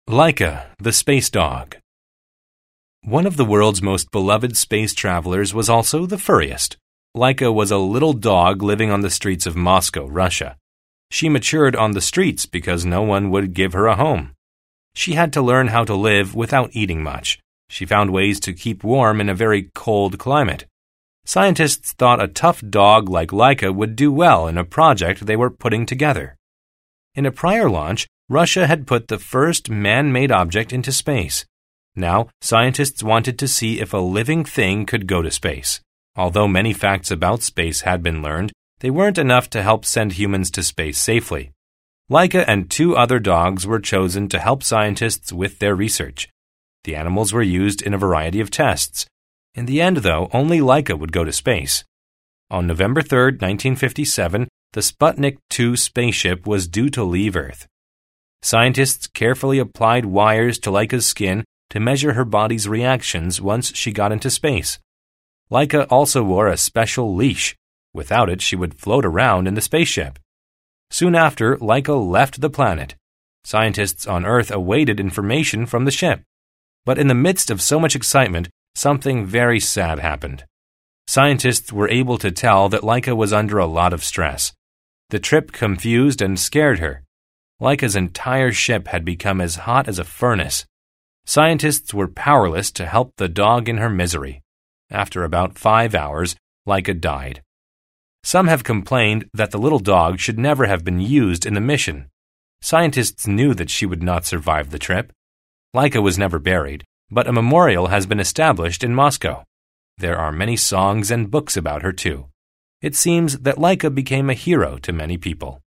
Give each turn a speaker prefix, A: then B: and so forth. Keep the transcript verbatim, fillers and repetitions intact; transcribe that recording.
A: Laika, the Space Dog. One of the world's most beloved space travelers was also the furriest. Laika was a little dog living on the streets of Moscow, Russia. She matured on the streets because no one would give her a home. She had to learn how to live without eating much. She found ways to keep warm in a very cold climate. Scientists thought a tough dog like Laika would do well in a project they were putting together. In a prior launch, Russia had put the first man-made object into space. Now, scientists wanted to see if a living thing could go to space. Although many facts about space had been learned, they weren't enough to help send humans to space safely. Laika and two other dogs were chosen to help scientists with their research. The animals were used in a variety of tests. In the end, though, only Laika would go to space. On November third, nineteen fifty-seven, the Sputnik two spaceship was due to leave Earth. Scientists carefully applied wires to Laika's skin to measure her body's reactions once she got into space. Laika also wore a special leash. Without it, she would float around in the spaceship. Soon after, Laika left the planet. Scientists on Earth awaited information from the ship. But in the midst of so much excitement, something very sad happened. Scientists were able to tell that Laika was under a lot of stress. The trip confused and scared her. Laika's entire ship had become as hot as a furnace. Scientists were powerless to help the dog in her misery. After about five hours, Laika died. Some have complained that the little dog should never have been used in the mission. Scientists knew that she would not survive the trip. Laika was never buried, but a memorial has been established in Moscow. There are many songs and books about her too. It seems that Laika became a hero to many people.